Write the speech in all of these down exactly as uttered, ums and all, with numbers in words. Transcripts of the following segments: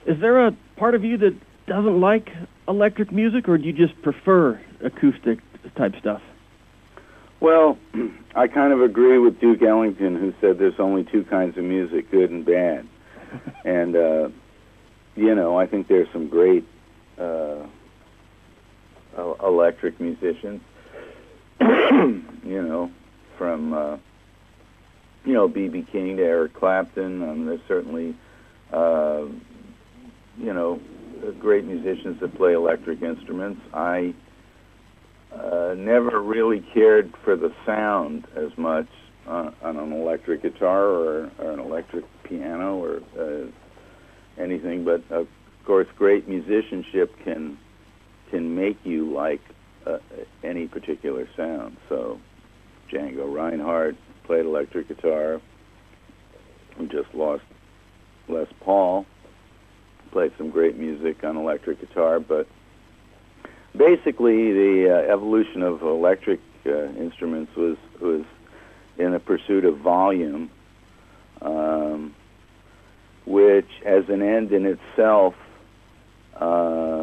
Is there a part of you that doesn't like electric music, or do you just prefer acoustic type stuff? Well, I kind of agree with Duke Ellington, who said there's only two kinds of music, good and bad. And, uh, you know, I think there's some great uh, electric musicians, you know, from, uh, you know, B B King to Eric Clapton. Um, there's certainly, uh, you know, great musicians that play electric instruments. I uh, never really cared for the sound as much uh, on an electric guitar or, or an electric piano or uh, anything, but of course great musicianship can can make you like uh, any particular sound. So Django Reinhardt played electric guitar. We just lost Les Paul, played some great music on electric guitar, but basically the uh, evolution of electric uh, instruments was was in a pursuit of volume, um, which as an end in itself, uh,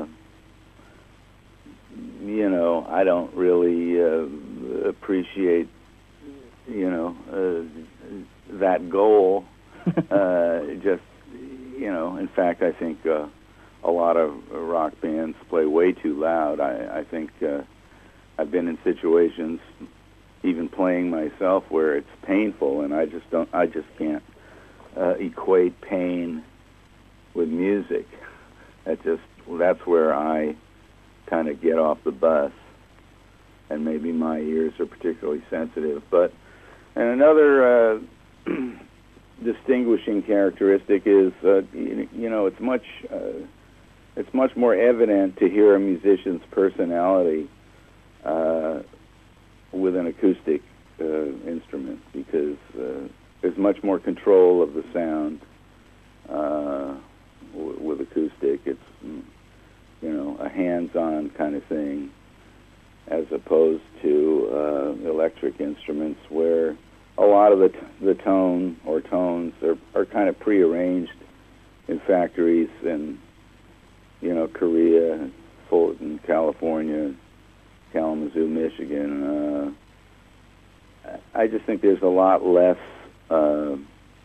you know, I don't really uh, appreciate, you know, uh, that goal. uh, just, you know, in fact, I think uh, a lot of rock bands play way too loud. I, I think uh, I've been in situations, even playing myself, where it's painful, and I just don't, I just can't uh, equate pain with music. That just, that's where I kind of get off the bus, and maybe my ears are particularly sensitive. But, and another uh, distinguishing characteristic is, uh, you, you know, it's much, uh, it's much more evident to hear a musician's personality uh, with an acoustic uh, instrument, because uh, there's much more control of the sound uh, w- with acoustic. It's, you know, a hands-on kind of thing, as opposed to uh, electric instruments where a lot of the t- the tone or tones are, are kind of prearranged in factories in, you know, Korea, Fulton, California, Kalamazoo, Michigan. Uh, I just think there's a lot less uh,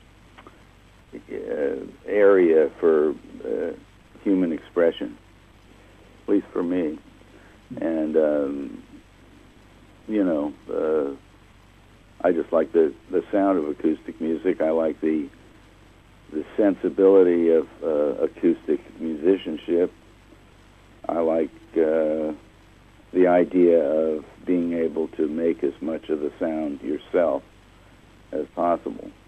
area for uh, human expression, at least for me. And, um, you know, uh, I just like the, the sound of acoustic music. I like the the sensibility of uh, acoustic musicianship. I like uh, the idea of being able to make as much of the sound yourself as possible.